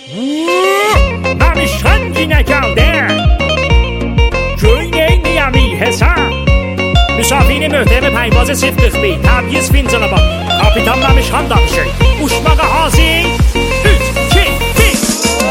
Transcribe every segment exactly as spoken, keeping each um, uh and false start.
Memişkan yine geldi. Köyün niyami hesap. Müsafini mühtemi peyvazı çift kıhbi. Təbyiz fincanı bak. Kapitan Memişkan danışır. Uçmağa hazır. Üç, iki, bir.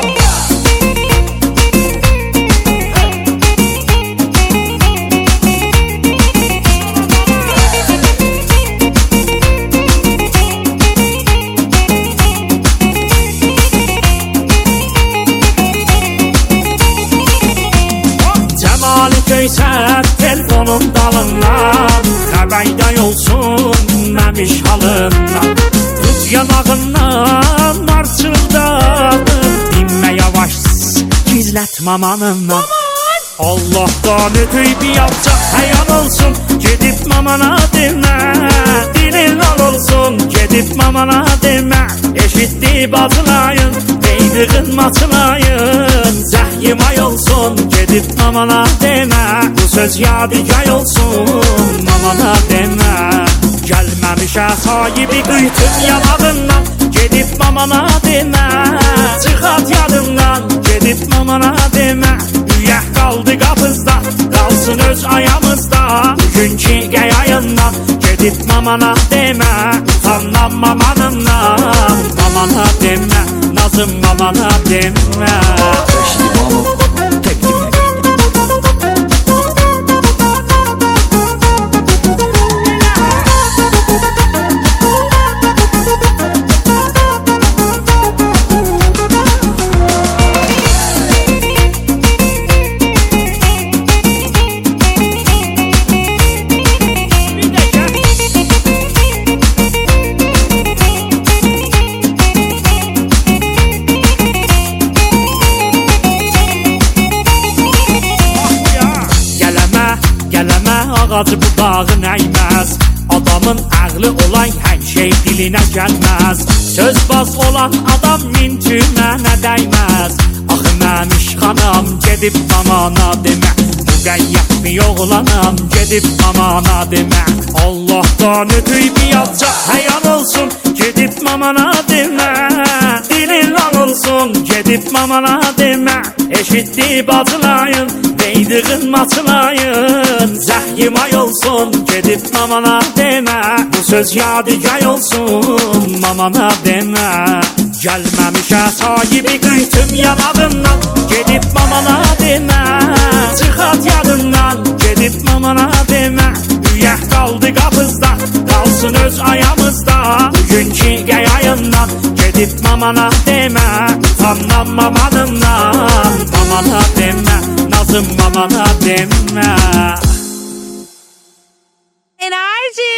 Göyser telefonun dalından, xəbərdə olsun məmiş halından. Tut yanağından, marçıldadır, dinmə yavaş, gizlətmə mamanından. Allah'tan ötüy bir yapacak həyan olsun, gedib mamana demə. Dilin al olsun, gedib mamana demə. Eşitdi bacılayın, deydiğin maçılayın. Zəhyim ay olsun, gedib mamana demə. Bu söz yadigar olsun, mamana demə. Gəlməmişə sahibi qıytım yanağından, gedib mamana demə. Çıxat yadından, gedib mamana demə. Üyək qaldı qapızda, qalsın öz ayağımızda. Bugünkü qəyayından, gedib mamana demə. Utandan mamanından, mamana demə. Nazım mamana demə. Ağacı budağın əyməz. Adamın ağlı olan hər şey dilinə gəlməz. Sözbaz olan adam mintümənə dəyməz. Axı məmiş xanam gedib mamana demə. Müqəyyət mi oğlanam gedib mamana demə. Allah'tan ötüy bir yapacaq həyan olsun, gedib mamana demə. Dilin lan olsun, gedib mamana demə. Eşitdi bacılayın, deydiğin maçılayın. Zəhyim ay olsun, gedib mamana demə. Bu söz yadigar olsun, mamana demə. Gəlməmişə sahibi qıytım yanağından, gedib mamana demə. Çıxat yadından, gedib mamana demə. Üyək qaldı qapızda, qalsın öz ayağımızda. Bugünkü qəyayından, gedib mamana demə. Utandan mamanından, mamana demə. Nazım mamana demə. Enerji.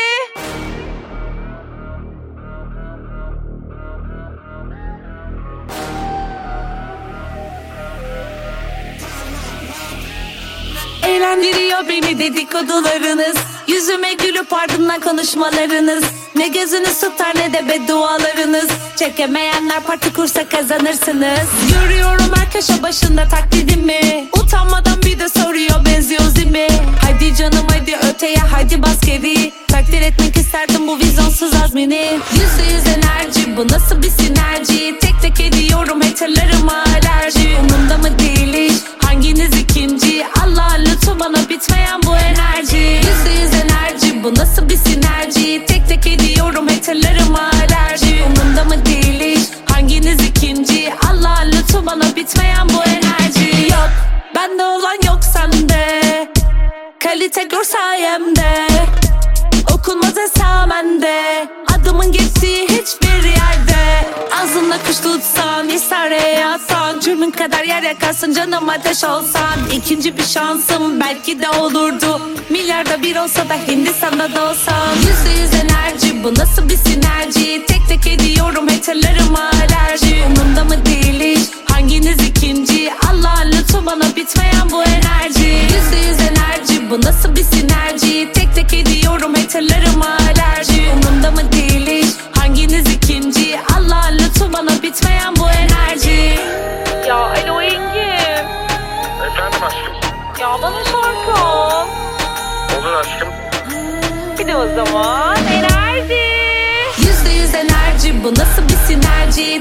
Eğlendiriyor beni dedikodularınız. Yüzüme gülüp ardından konuşmalarınız. Ne gözünüz tutar ne de beddualarınız. Çekemeyenler parti kursa kazanırsınız. Görüyorum her köşe başında taklidimi. Utanmadan bir de soruyor benziyor zimi. Hadi canım hadi öteye hadi bas geri. Takdir etmek isterdim bu vizyonsuz azmini. Yüzde yüz enerji bu nasıl bir sinerji. Tek tek ediyorum haterlarıma alerji. Umurumda mı değil iş hanginiz ikinci. Allah lütfu bana bitmeyen bu enerji. Yüzde yüz enerji bu nasıl bir sinerji. Tek tek ediyorum haterlarıma alerji. Umurumda mı değil iş hanginiz ikinci. Allah lütfu bana bitmeyen bu enerji. Yok bende olan yok sende. Kalite gör sayemde. Okunmaz esamende. Adımın geçtiği hiçbir yerde. Ağzında kuş tutsan, isare yatsan. Cürmün kadar yer yakarsın canım ateş olsan. İkinci bir şansım belki de olurdu. Milyarda bir olsa da Hindistan'da da olsam. Yüzde yüz enerji bu nasıl bir sinerji. Tek tek ediyorum haterlarıma alerji. Umurumda mı değil iş hanginiz ikinci. Allah lütfu bana bitmeyen bu enerji. Yüzde yüz enerji bu nasıl bir sinerji. Tek tek ediyorum haterlarıma alerji. Umurumda mı değil iş hanginiz ikinci. Allah lütfu bana bitmeyen bu enerji. Ya alo Engin. Efendim aşkım. Ya bana şarkı al. Olur aşkım. Bir de o zaman enerji. Yüzde yüz enerji bu nasıl bir sinerji. Tek tek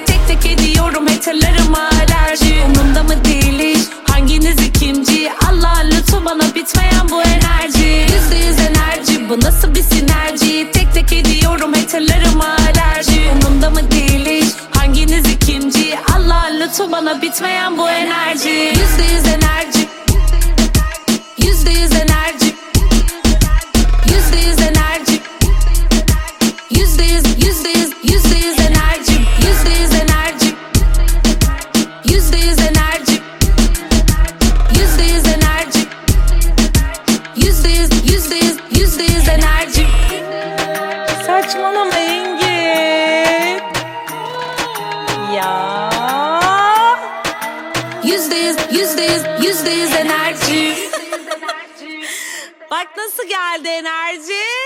tek ediyorum haterlarıma alerji. Umurumda mı değil hiç hanginiz ikinci? Allah'ın lütfu bana bitmeyen bu enerji. Yüzde yüz enerji, bu nasıl bir sinerji? Tek tek ediyorum haterlarıma alerji. Umurumda mı değil hiç hanginiz ikinci? Allah'ın lütfu bana bitmeyen bu enerji. Yüzde yüz enerji, yüzde yüz enerji, yüzde yüz enerji, yüzde yüz, yüzde yüz, yüzde yüz enerji, yüzde yüz enerji, yüzde yüz enerji, yüzde yüz enerji, yüzde yüz, yüzde yüz, yüzde yüz enerji. Saçmalama Engin. Ya. Yüzde yüz, yüzde yüz, yüzde yüz enerji. Bak nasıl geldi enerji.